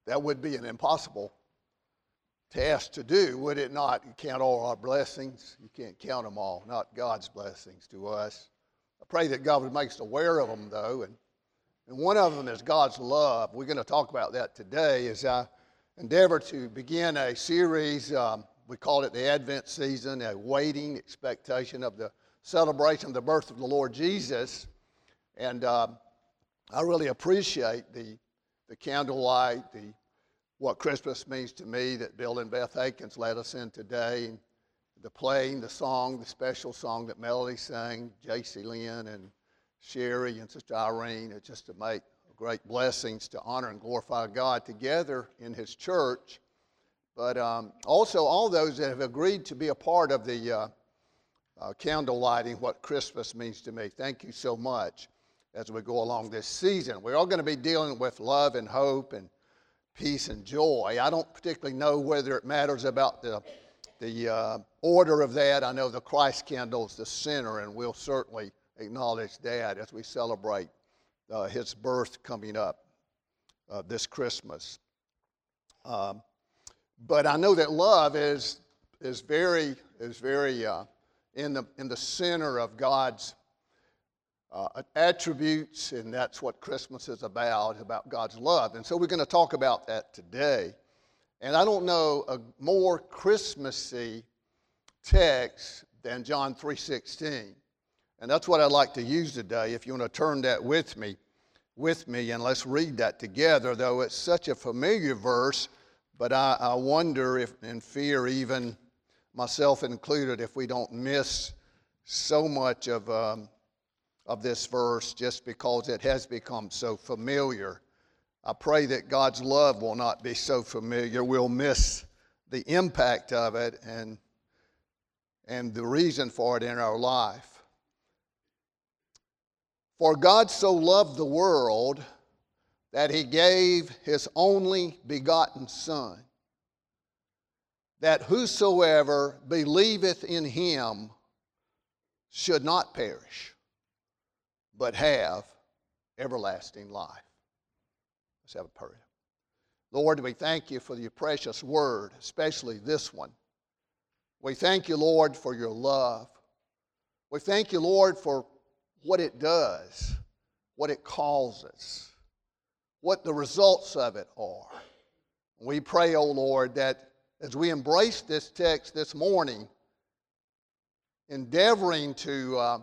That would be an impossible task to do, would it not? You count all our blessings. You can't count them all, not God's blessings to us. I pray that God would make us aware of them, though, and one of them is God's love. We're going to talk about that today as I endeavor to begin a series. We call it the Advent season, a waiting expectation of the celebration of the birth of the Lord Jesus. And I really appreciate the candlelight, what Christmas means to me that Bill and Beth Akins led us in today, and the playing, the song, the special song that Melody sang, J.C. Lynn and Sherry and Sister Irene. It's just to make great blessings to honor and glorify God together in His church. But also all those that have agreed to be a part of the candle lighting, what Christmas means to me. Thank you so much as we go along this season. We're all going to be dealing with love and hope and peace and joy. I don't particularly know whether it matters about the order of that. I know the Christ candle is the center, and we'll certainly acknowledge that as we celebrate His birth coming up this Christmas. But I know that love is very in the center of God's attributes, and that's what Christmas is about God's love. And so we're going to talk about that today. And I don't know a more Christmassy text than John 3:16. And that's what I'd like to use today. If you want to turn that with me, and let's read that together, though it's such a familiar verse, but I wonder if, and fear even myself included, if we don't miss so much of this verse just because it has become so familiar. I pray that God's love will not be so familiar. We'll miss the impact of it and the reason for it in our life. For God so loved the world that He gave His only begotten Son, that whosoever believeth in Him should not perish, but have everlasting life. Let's have a prayer. Lord, we thank You for Your precious word, especially this one. We thank You, Lord, for Your love. We thank You, Lord, for what it does, what it causes, what the results of it are. We pray, O Lord, that as we embrace this text this morning, endeavoring to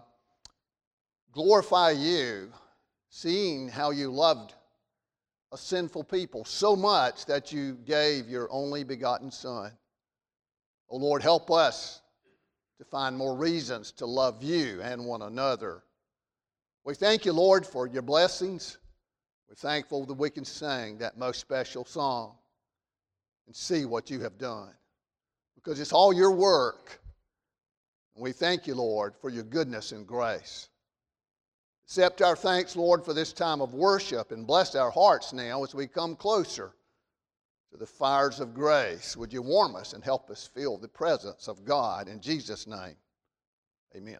glorify You, seeing how You loved a sinful people so much that You gave Your only begotten Son. O Lord, help us to find more reasons to love You and one another. We thank You, Lord, for Your blessings. We're thankful that we can sing that most special song and see what You have done, because it's all Your work. And we thank You, Lord, for Your goodness and grace. Accept our thanks, Lord, for this time of worship, and bless our hearts now as we come closer to the fires of grace. Would You warm us and help us feel the presence of God? In Jesus' name, amen.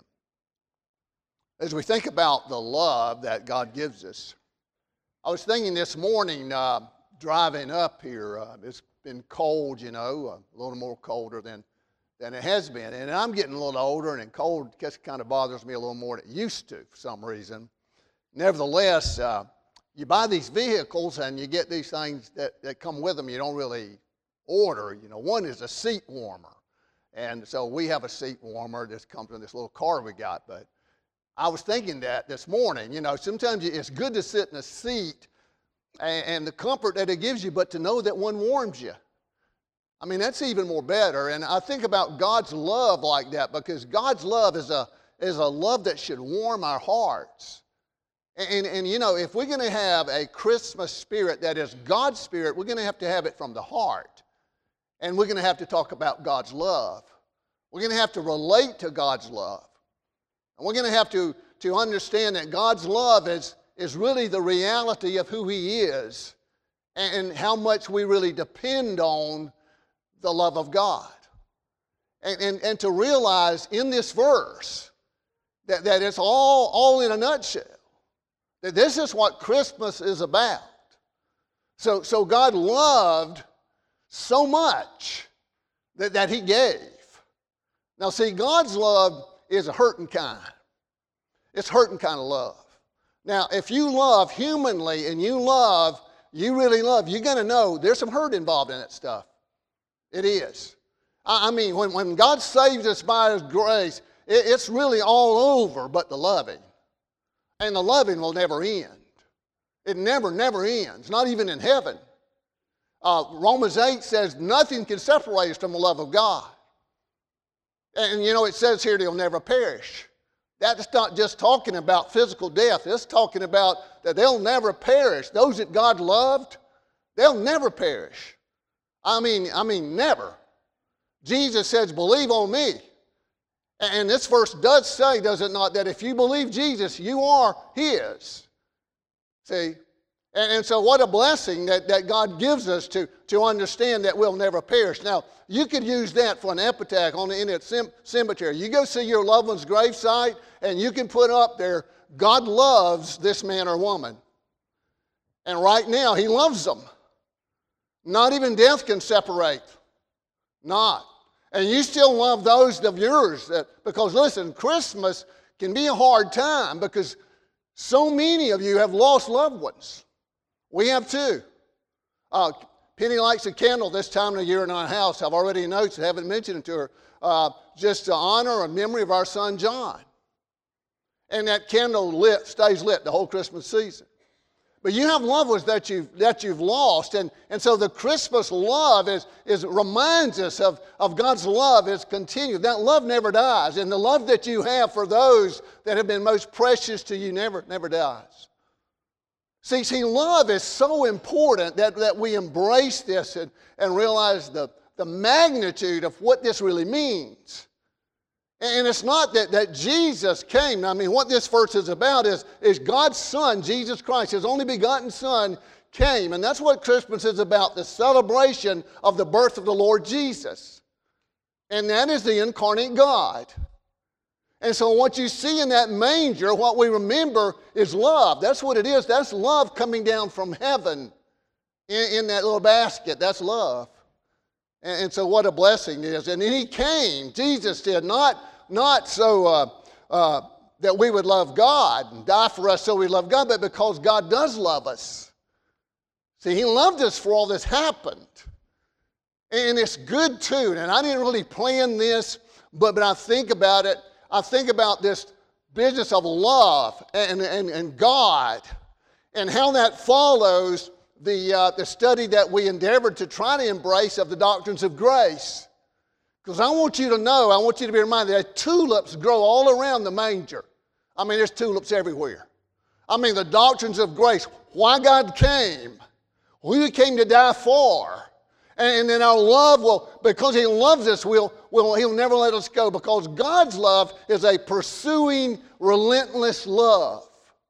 As we think about the love that God gives us, I was thinking this morning, driving up here, it's been cold, a little more colder than it has been. And I'm getting a little older, and cold just kind of bothers me a little more than it used to for some reason. Nevertheless, you buy these vehicles and you get these things that come with them you don't really order. One is a seat warmer. And so we have a seat warmer that comes in this little car we got. But I was thinking that this morning, sometimes it's good to sit in a seat and the comfort that it gives you, but to know that one warms you. I mean, that's even more better. And I think about God's love like that, because God's love is a love that should warm our hearts. And if we're going to have a Christmas spirit that is God's spirit, we're going to have it from the heart. And we're going to have to talk about God's love. We're going to have to relate to God's love. And we're going to have to understand that God's love is really the reality of who He is and how much we really depend on the love of God. And to realize in this verse that it's all in a nutshell, that this is what Christmas is about. So God loved so much that he gave. Now see, God's love is a hurting kind. It's hurting kind of love. Now, if you love humanly and you really love, you're going to know there's some hurt involved in that stuff. It is. I mean, when God saves us by his grace, it's really all over but the loving. And the loving will never end. It never ends, not even in heaven. Romans 8 says nothing can separate us from the love of God. And you know, it says here they'll never perish. That's not just talking about physical death. It's talking about that they'll never perish. Those that God loved, they'll never perish. I mean, never. Jesus says, believe on me. And this verse does say, does it not, that if you believe Jesus, you are his. See? And so what a blessing that God gives us to understand that we'll never perish. Now, you could use that for an epitaph in that cemetery. You go see your loved one's gravesite, and you can put up there, God loves this man or woman. And right now, he loves them. Not even death can separate. Not. And you still love those of yours. Because listen, Christmas can be a hard time because so many of you have lost loved ones. We have too. Penny lights a candle this time of the year in our house. I've already noticed, I haven't mentioned it to her, just to honor a memory of our son John. And that candle stays lit the whole Christmas season. But you have loved ones that you've lost, and so the Christmas love reminds us of God's love is continued. That love never dies, and the love that you have for those that have been most precious to you never dies. See, love is so important that we embrace this and realize the magnitude of what this really means. And it's not that Jesus came. I mean, what this verse is about is God's Son, Jesus Christ, his only begotten Son, came. And that's what Christmas is about, the celebration of the birth of the Lord Jesus. And that is the incarnate God. And so what you see in that manger, what we remember is love. That's what it is. That's love coming down from heaven in that little basket. That's love. And so what a blessing it is. And then he came, Jesus did, not so that we would love God and die for us so we love God, but because God does love us. See, he loved us for all this happened. And it's good too. And I didn't really plan this, but I think about it. I think about this business of love and God and how that follows the study that we endeavored to try to embrace of the doctrines of grace. Because I want you to know, I want you to be reminded that tulips grow all around the manger. I mean, there's tulips everywhere. I mean, the doctrines of grace, why God came, who he came to die for. And then our love because he loves us, he'll never let us go. Because God's love is a pursuing, relentless love.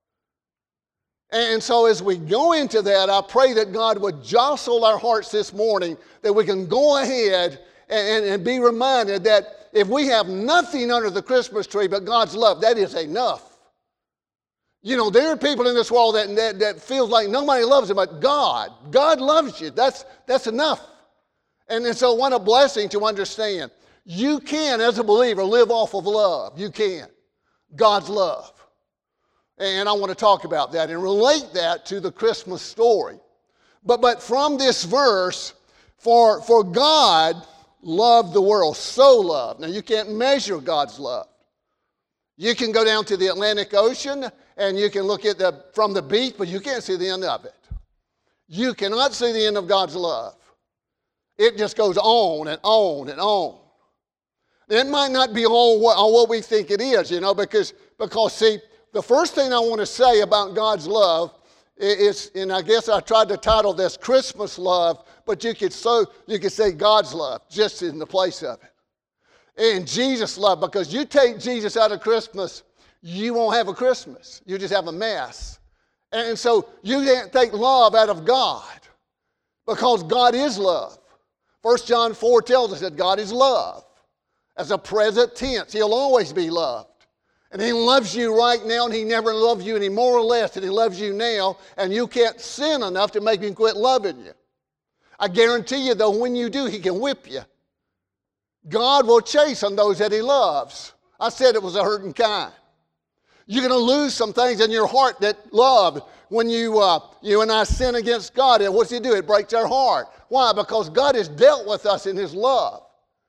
And so as we go into that, I pray that God would jostle our hearts this morning, that we can go ahead and be reminded that if we have nothing under the Christmas tree but God's love, that is enough. You know, there are people in this world that feels like nobody loves them but God. God loves you. That's enough. And so what a blessing to understand. You can, as a believer, live off of love. You can. God's love. And I want to talk about that and relate that to the Christmas story. But from this verse, for God loved the world, so loved. Now you can't measure God's love. You can go down to the Atlantic Ocean and you can look at from the beach, but you can't see the end of it. You cannot see the end of God's love. It just goes on and on and on. It might not be all what we think it is, you know, because see, the first thing I want to say about God's love is, and I guess I tried to title this Christmas love, but you could say God's love just in the place of it. And Jesus' love, because you take Jesus out of Christmas, you won't have a Christmas. You just have a mess. And so you can't take love out of God because God is love. 1 John 4 tells us that God is love. As a present tense, he'll always be loved. And he loves you right now, and he never loved you any more or less than he loves you now, and you can't sin enough to make him quit loving you. I guarantee you, though, when you do, he can whip you. God will chasten those that he loves. I said it was a hurting kind. You're going to lose some things in your heart that love. When you and I sin against God, and what's he do? It breaks our heart. Why? Because God has dealt with us in his love.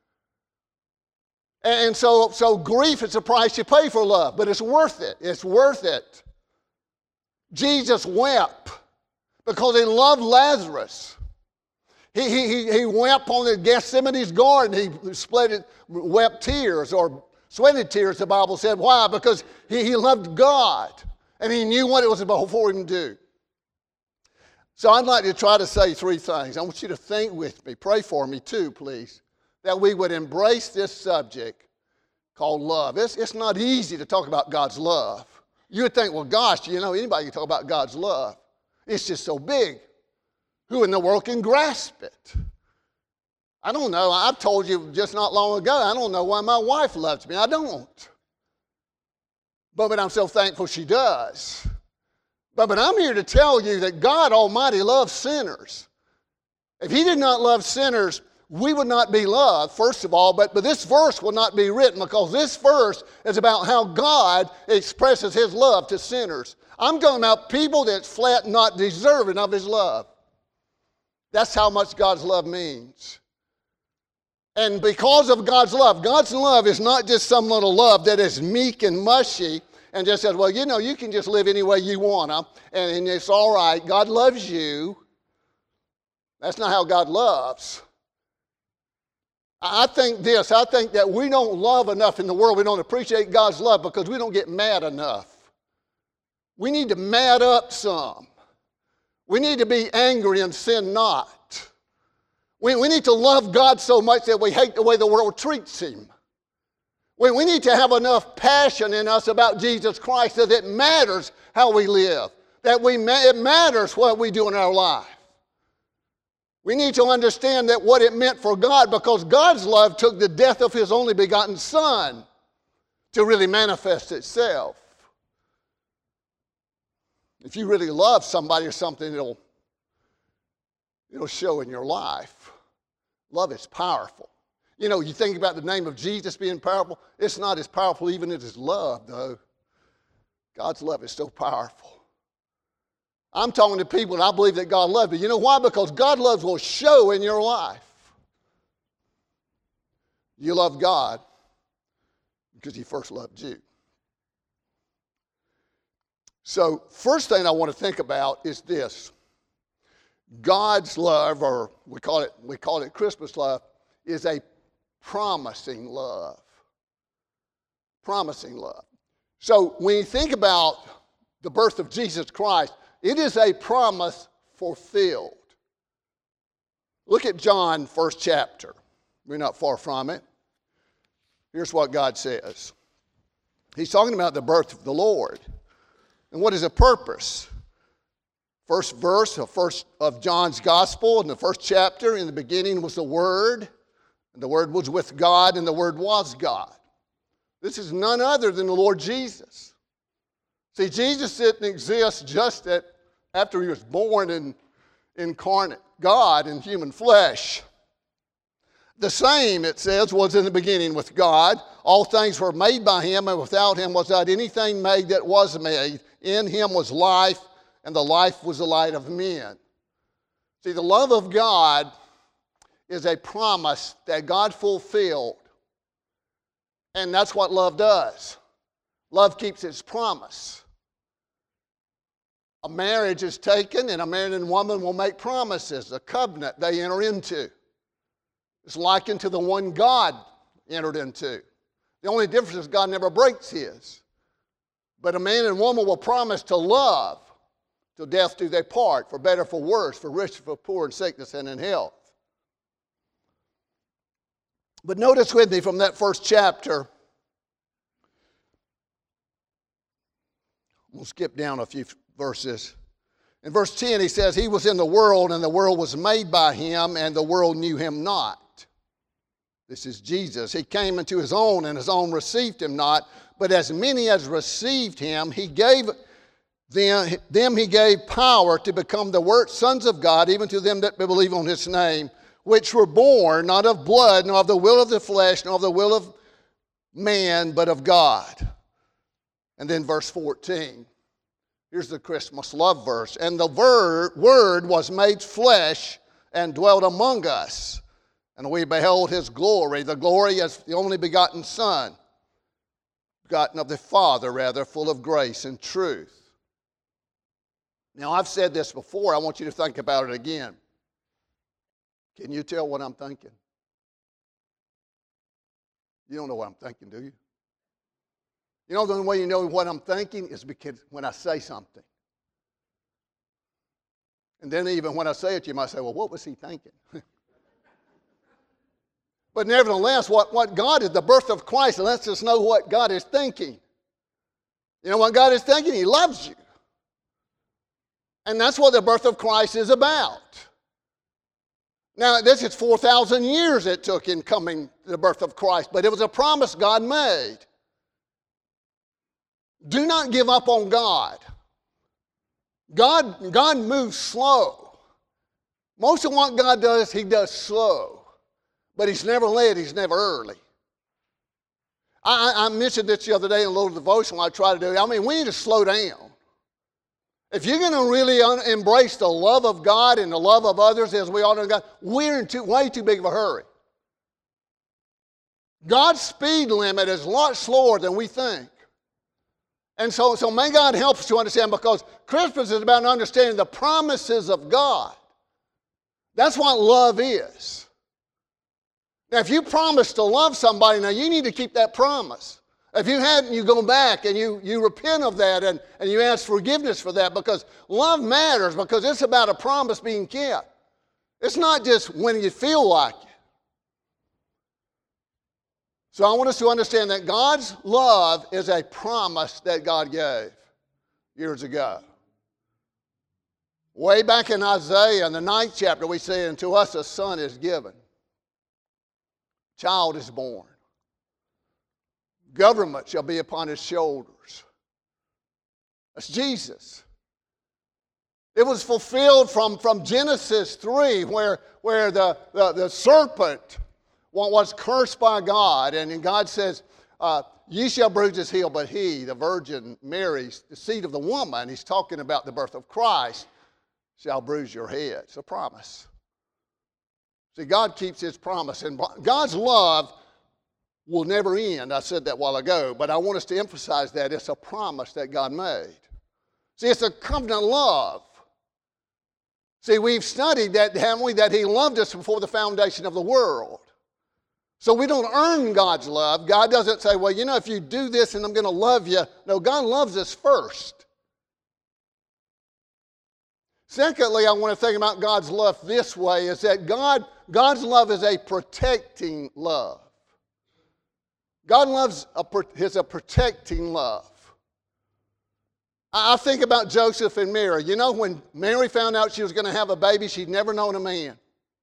And so grief is the price you pay for love, but it's worth it. It's worth it. Jesus wept because he loved Lazarus. He wept on the Gethsemane's garden. He wept tears or sweated tears, the Bible said. Why? Because he loved God, and he knew what it was before him to do. So I'd like to try to say three things. I want you to think with me. Pray for me too, please, that we would embrace this subject called love. It's not easy to talk about God's love. You would think, well, gosh, anybody can talk about God's love. It's just so big. Who in the world can grasp it? I don't know. I've told you just not long ago, I don't know why my wife loves me. I don't. But I'm so thankful she does. But I'm here to tell you that God Almighty loves sinners. If he did not love sinners, we would not be loved, first of all, but this verse will not be written because this verse is about how God expresses his love to sinners. I'm talking about people that's flat not deserving of his love. That's how much God's love means. And because of God's love is not just some little love that is meek and mushy and just says, well, you can just live any way you want to, and it's all right. God loves you. That's not how God loves. I think that we don't love enough in the world. We don't appreciate God's love because we don't get mad enough. We need to mad up some. We need to be angry and sin not. We need to love God so much that we hate the way the world treats him. We need to have enough passion in us about Jesus Christ that it matters how we live, that it matters what we do in our life. We need to understand that what it meant for God, because God's love took the death of his only begotten Son to really manifest itself. If you really love somebody or something, it'll show in your life. Love is powerful. You think about the name of Jesus being powerful. It's not as powerful even as his love, though. God's love is so powerful. I'm talking to people, and I believe that God loves you. You know why? Because God's love will show in your life. You love God because he first loved you. So, first thing I want to think about is this. God's love, or we call it Christmas love, is a promising love. Promising love. So when you think about the birth of Jesus Christ, it is a promise fulfilled. Look at John, 1st chapter. We're not far from it. Here's what God says. He's talking about the birth of the Lord. And what is the purpose? First verse of John's Gospel in the 1st chapter, in the beginning was the Word, and the Word was with God, and the Word was God. This is none other than the Lord Jesus. See, Jesus didn't exist just after he was born in incarnate God in human flesh. The same, it says, was in the beginning with God. All things were made by him, and without him was not anything made that was made. In him was life, and the life was the light of men. See, the love of God is a promise that God fulfilled. And that's what love does. Love keeps its promise. A marriage is taken, and a man and woman will make promises, a covenant they enter into. It's likened to the one God entered into. The only difference is God never breaks his. But a man and woman will promise to love till death do they part, for better, for worse, for rich, for poor, in sickness and in health. But notice with me from that 1st chapter, we'll skip down a few verses. In verse 10, he says, he was in the world, and the world was made by him, and the world knew him not. This is Jesus. He came into his own, and his own received him not. But as many as received him, he gave them he gave power to become the sons of God, even to them that believe on his name, which were born not of blood, nor of the will of the flesh, nor of the will of man, but of God. And then verse 14. Here's the Christmas love verse. And the Word was made flesh and dwelt among us. And we beheld his glory, the glory as the only begotten Son, begotten of the Father, rather, full of grace and truth. Now, I've said this before. I want you to think about it again. Can you tell what I'm thinking? You don't know what I'm thinking, do you? You know the only way you know what I'm thinking is because when I say something. And then even when I say it, you might say, well, what was he thinking? But nevertheless, what God is, the birth of Christ, lets us know what God is thinking. You know what God is thinking? He loves you. And that's what the birth of Christ is about. Now, this is 4,000 years it took in coming to the birth of Christ, but it was a promise God made. Do not give up on God. God moves slow. Most of what God does, he does slow. But he's never late, he's never early. I mentioned this the other day in a little devotional I try to do. I mean, we need to slow down. If you're going to really embrace the love of God and the love of others as we all know God, we're in way too big of a hurry. God's speed limit is a lot slower than we think. And so may God help us to understand, because Christmas is about understanding the promises of God. That's what love is. Now, if you promise to love somebody, now you need to keep that promise. If you hadn't, you go back and you repent of that and you ask forgiveness for that, because love matters, because it's about a promise being kept. It's not just when you feel like it. So I want us to understand that God's love is a promise that God gave years ago. Way back in Isaiah, in the 9th chapter, we say, "And to us a son is given. Child is born. Government shall be upon his shoulders." That's Jesus. It was fulfilled from Genesis 3, where the serpent was cursed by God, and God says, "Ye shall bruise his heel, but he," the Virgin Mary, the seed of the woman, he's talking about the birth of Christ, "shall bruise your head." It's a promise. See, God keeps his promise, and God's love will never end. I said that a while ago, but I want us to emphasize that it's a promise that God made. See, it's a covenant love. See, we've studied that, haven't we, that he loved us before the foundation of the world. So we don't earn God's love. God doesn't say, well, you know, if you do this and I'm going to love you. No, God loves us first. Secondly, I want to think about God's love this way, is that God's love is a protecting love. God loves is a protecting love. I think about Joseph and Mary. You know, when Mary found out she was going to have a baby, she'd never known a man.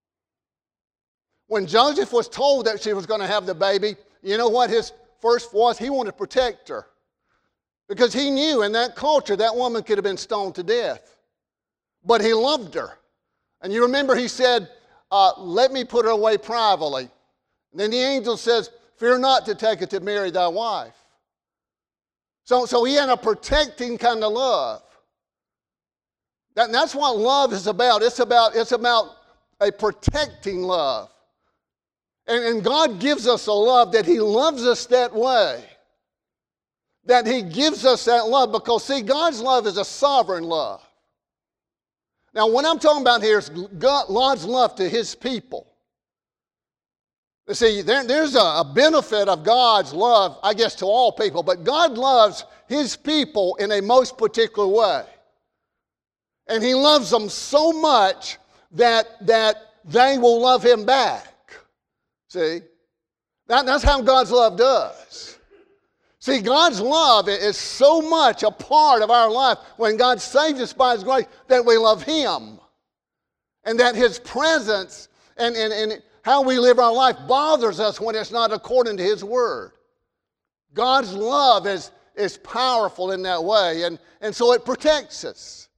When Joseph was told that she was going to have the baby, you know what his first was? He wanted to protect her. Because he knew in that culture that woman could have been stoned to death. But he loved her. And you remember he said, let me put her away privately. And then the angel says, fear not to take her to marry thy wife. So he had a protecting kind of love. That's what love is about. It's about a protecting love. And God gives us a love that he loves us that way. That he gives us that love because, see, God's love is a sovereign love. Now, what I'm talking about here is God's love to his people. You see, there's a benefit of God's love, I guess, to all people, but God loves his people in a most particular way. And he loves them so much that they will love him back. See? That's how God's love does. See, God's love is so much a part of our life when God saves us by his grace that we love him. And that his presence and how we live our life bothers us when it's not according to his word. God's love is powerful in that way, and so it protects us.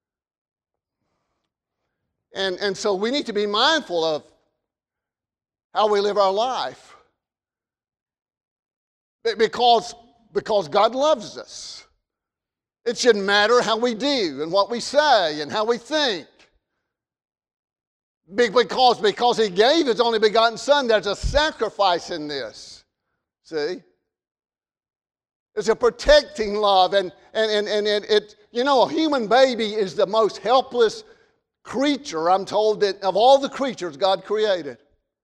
And so we need to be mindful of how we live our life. Because God loves us. It shouldn't matter how we do and what we say and how we think. Because He gave His only begotten Son, there's a sacrifice in this. See? It's a protecting love. And it, a human baby is the most helpless creature, I'm told, that of all the creatures God created.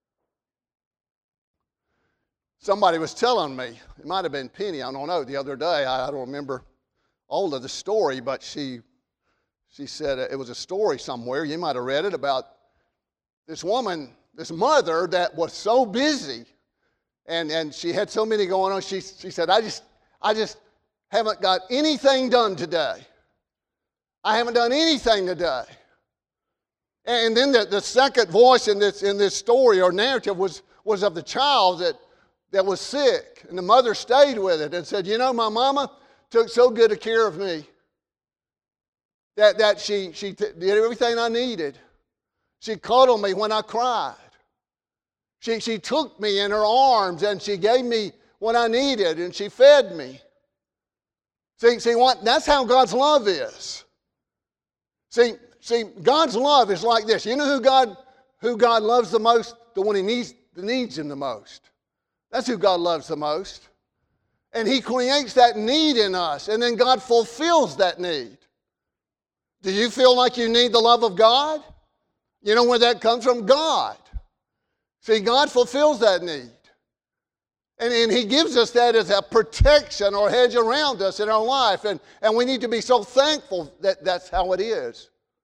Somebody was telling me, it might have been Penny, I don't know, the other day, I don't remember all of the story, but she said it was a story somewhere, you might have read it, about this woman, this mother that was so busy, and she had so many going on, she said, I just haven't got anything done today. I haven't done anything today. And then the second voice in this story or narrative was of the child that was sick. And the mother stayed with it and said, my mama took so good care of me that she did everything I needed. She cuddled me when I cried. She took me in her arms and she gave me what I needed and she fed me. See what? That's how God's love is. See, God's love is like this. You know who God loves the most? The one He needs Him the most. That's who God loves the most. And He creates that need in us, and then God fulfills that need. Do you feel like you need the love of God? You know where that comes from? God. See, God fulfills that need. And He gives us that as a protection or hedge around us in our life. And we need to be so thankful that that's how it is.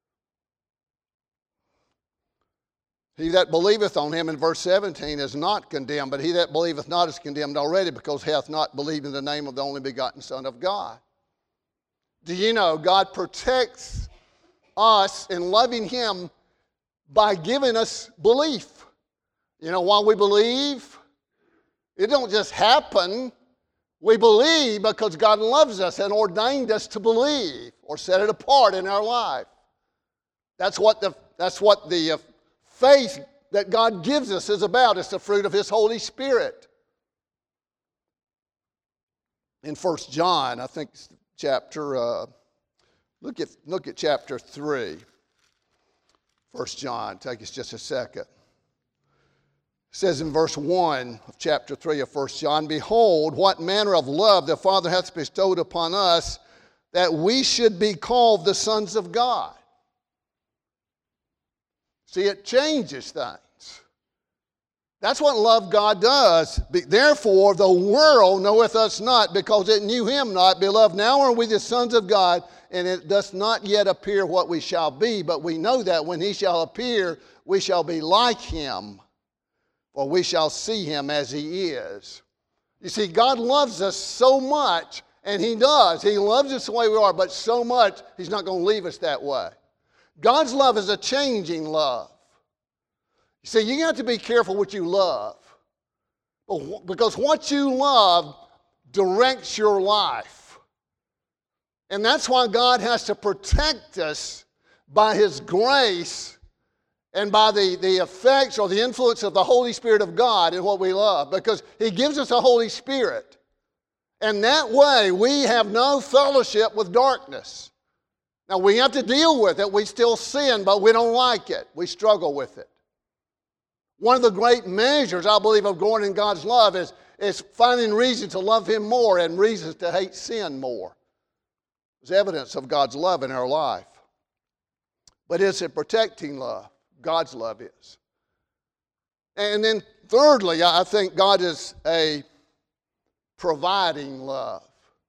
He that believeth on Him, in verse 17, is not condemned, but he that believeth not is condemned already, because he hath not believed in the name of the only begotten Son of God. Do you know God protects us in loving Him by giving us belief? While we believe, it don't just happen. We believe because God loves us and ordained us to believe or set it apart in our life. That's what the faith that God gives us is about. It's the fruit of His Holy Spirit. In 1 John, I think chapter, look at chapter 3. 1 John, take us just a second. It says in verse 1 of chapter 3 of 1 John, behold, what manner of love the Father hath bestowed upon us, that we should be called the sons of God. See, it changes things. That's what love God does. Therefore, the world knoweth us not, because it knew Him not. Beloved, now are we the sons of God, and it doth not yet appear what we shall be. But we know that when He shall appear, we shall be like Him, for we shall see Him as He is. You see, God loves us so much, and He does. He loves us the way we are, but so much, He's not going to leave us that way. God's love is a changing love. You see, you have to be careful what you love, because what you love directs your life. And that's why God has to protect us by His grace and by the effects or the influence of the Holy Spirit of God in what we love, because He gives us a Holy Spirit. And that way we have no fellowship with darkness. Now, we have to deal with it. We still sin, but we don't like it. We struggle with it. One of the great measures, I believe, of growing in God's love is finding reasons to love Him more and reasons to hate sin more. It's evidence of God's love in our life. But it's a protecting love. God's love is. And then thirdly, I think God is a providing love.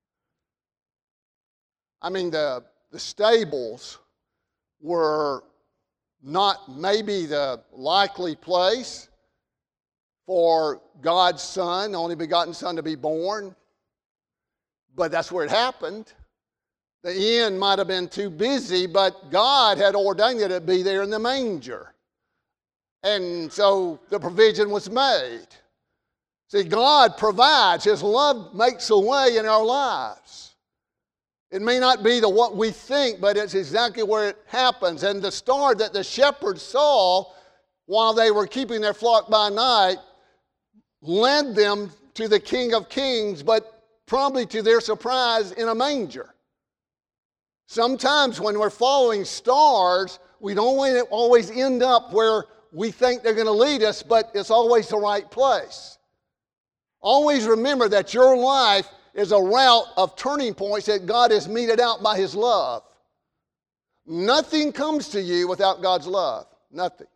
I mean, the stables were not maybe the likely place for God's Son, only begotten Son, to be born, but that's where it happened. The inn might have been too busy, but God had ordained that it be there in the manger. And so the provision was made. See, God provides. His love makes a way in our lives. It may not be what we think, but it's exactly where it happens. And the star that the shepherds saw while they were keeping their flock by night led them to the King of Kings, but probably to their surprise in a manger. Sometimes when we're following stars, we don't always end up where we think they're going to lead us, but it's always the right place. Always remember that your life is a route of turning points that God has meted out by His love. Nothing comes to you without God's love. Nothing.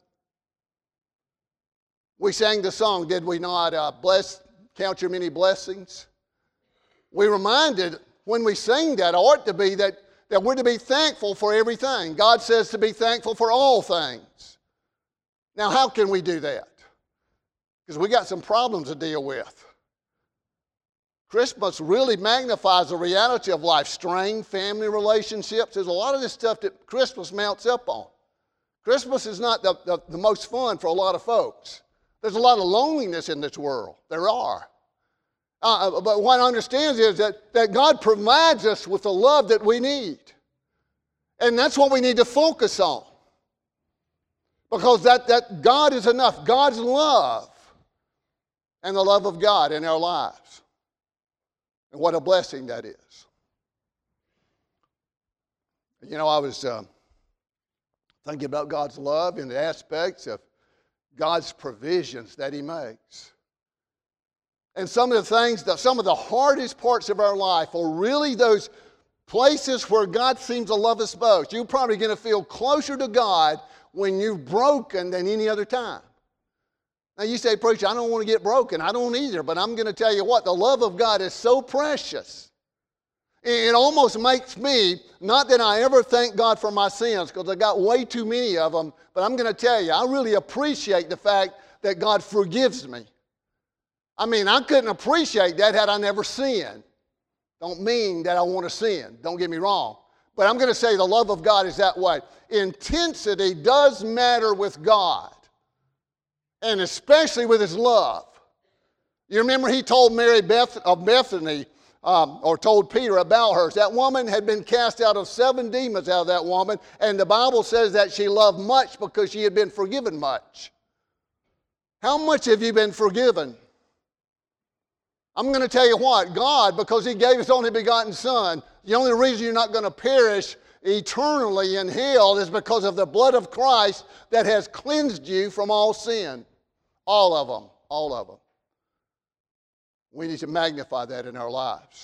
We sang the song, did we not? Count your many blessings. We reminded when we sing that, ought to be that we're to be thankful for everything. God says to be thankful for all things. Now, how can we do that? Because we got some problems to deal with. Christmas really magnifies the reality of life, strain, family relationships. There's a lot of this stuff that Christmas mounts up on. Christmas is not the most fun for a lot of folks. There's a lot of loneliness in this world. There are. But what I understand is that God provides us with the love that we need. And that's what we need to focus on. Because that God is enough. God's love and the love of God in our lives. And what a blessing that is. You know, I was thinking about God's love in the aspects of God's provisions that He makes. And some of the hardest parts of our life are really those places where God seems to love us most. You're probably going to feel closer to God when you're broken than any other time. Now you say, preacher, I don't want to get broken. I don't either, but I'm going to tell you what, the love of God is so precious. It almost makes me, not that I ever thank God for my sins, because I got way too many of them, but I'm going to tell you, I really appreciate the fact that God forgives me. I mean, I couldn't appreciate that had I never sinned. Don't mean that I want to sin. Don't get me wrong. But I'm going to say the love of God is that way. Intensity does matter with God, and especially with His love. You remember He told Mary of Bethany, or told Peter about her. That woman had been cast out of 7 demons out of that woman, and the Bible says that she loved much because she had been forgiven much. How much have you been forgiven? I'm going to tell you what, God, because He gave His only begotten Son, the only reason you're not going to perish eternally in hell is because of the blood of Christ that has cleansed you from all sin. All of them. All of them. We need to magnify that in our lives.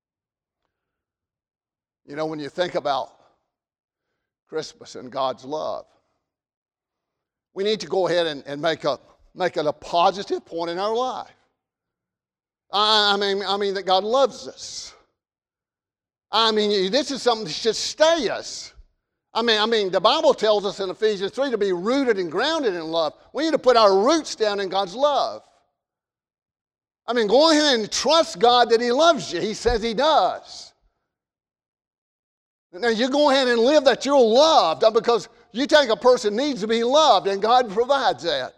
You know, when you think about Christmas and God's love, we need to go ahead and make it a positive point in our life. I mean that God loves us. I mean, this is something that should stay us. I mean, the Bible tells us in Ephesians 3 to be rooted and grounded in love. We need to put our roots down in God's love. I mean, go ahead and trust God that He loves you. He says He does. Now, you go ahead and live that you're loved, because you think a person needs to be loved, and God provides that.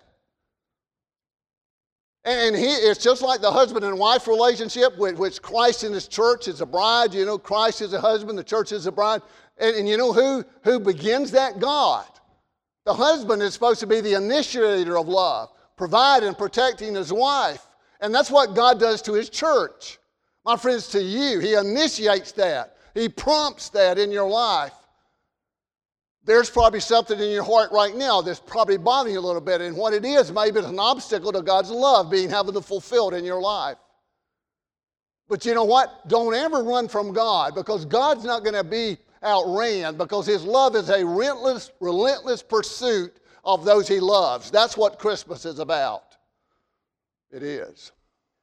And it's just like the husband and wife relationship, which Christ in His church is a bride. You know, Christ is a husband, the church is a bride. And you know who begins that? God. The husband is supposed to be the initiator of love, providing and protecting his wife. And that's what God does to His church. My friends, to you, He initiates that. He prompts that in your life. There's probably something in your heart right now that's probably bothering you a little bit. And what it is, maybe it's an obstacle to God's love being fulfilled in your life. But you know what? Don't ever run from God, because God's not going to be outran, because His love is a relentless pursuit of those He loves. That's what Christmas is about. It is.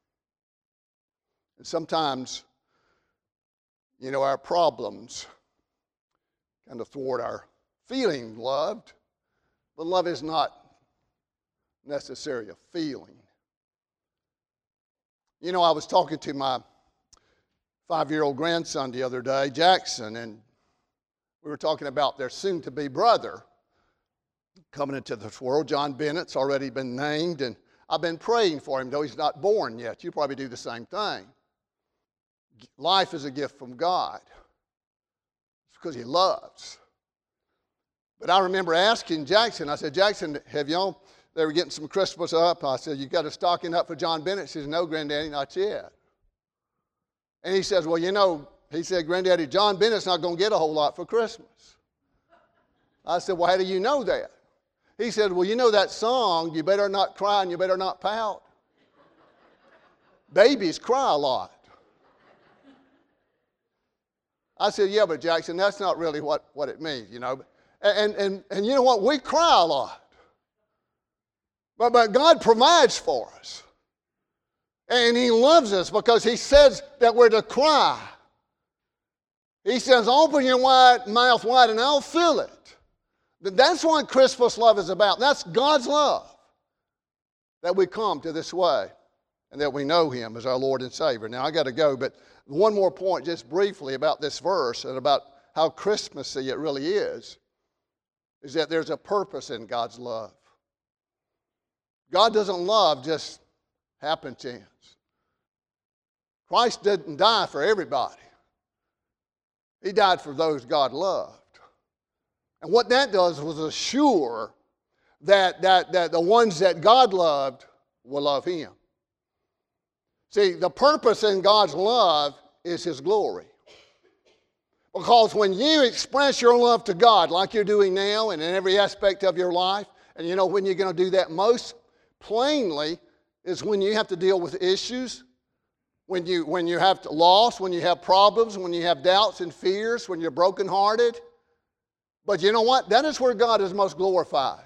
And sometimes, you know, our problems kind of thwart our feeling loved, but love is not necessarily a feeling. You know, I was talking to my 5-year-old grandson the other day, Jackson, and we were talking about their soon-to-be brother coming into this world. John Bennett's already been named, and I've been praying for him, though he's not born yet. You probably do the same thing. Life is a gift from God. It's because he loves. But I remember asking Jackson, I said, Jackson, have y'all, they were getting some Christmas up. I said, you got a stocking up for John Bennett? He says, no, Granddaddy, not yet. And he says, well, you know, he said, Granddaddy, John Bennett's not going to get a whole lot for Christmas. I said, well, how do you know that? He said, well, you know that song, you better not cry and you better not pout. Babies cry a lot. I said, yeah, but Jackson, that's not really what it means, you know. And you know what? We cry a lot. But God provides for us. And he loves us because he says that we're to cry. He says, open your mouth wide and I'll fill it. That's what Christmas love is about. That's God's love. That we come to this way and that we know him as our Lord and Savior. Now, I got to go, but one more point just briefly about this verse and about how Christmassy it really is that there's a purpose in God's love. God doesn't love just happen chance. Christ didn't die for everybody. He died for those God loved. And what that does was assure that the ones that God loved will love him. See, the purpose in God's love is his glory. Because when you express your love to God like you're doing now and in every aspect of your life, and you know when you're going to do that most plainly is when you have to deal with issues, when you have loss, when you have problems, when you have doubts and fears, when you're brokenhearted. But you know what? That is where God is most glorified.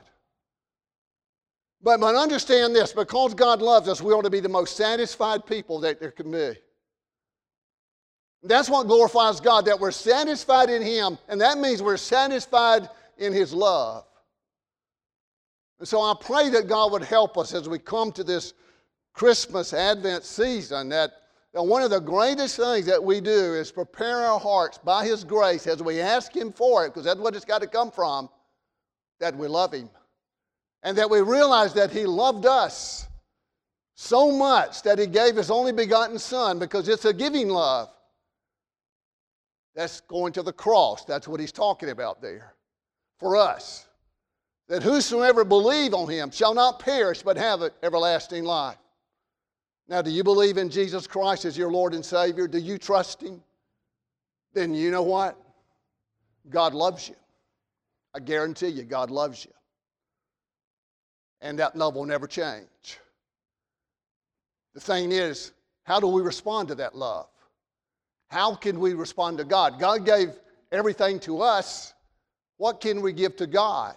But understand this, because God loves us, we ought to be the most satisfied people that there can be. That's what glorifies God, that we're satisfied in him, and that means we're satisfied in his love. And so I pray that God would help us as we come to this Christmas Advent season, that one of the greatest things that we do is prepare our hearts by his grace as we ask him for it, because that's what it's got to come from, that we love him. And that we realize that he loved us so much that he gave his only begotten Son, because it's a giving love. That's going to the cross. That's what he's talking about there for us. That whosoever believe on him shall not perish but have everlasting life. Now, do you believe in Jesus Christ as your Lord and Savior? Do you trust him? Then you know what? God loves you. I guarantee you God loves you. And that love will never change. The thing is, how do we respond to that love? How can we respond to God? God gave everything to us. What can we give to God?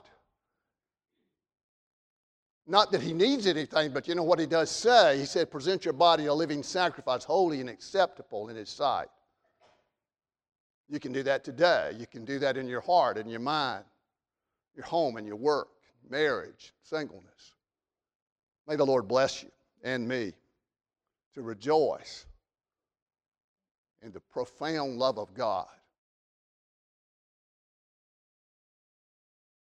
Not that he needs anything, but you know what he does say? He said, present your body a living sacrifice, holy and acceptable in his sight. You can do that today. You can do that in your heart, in your mind, your home, and your work, marriage, singleness. May the Lord bless you and me to rejoice in the profound love of God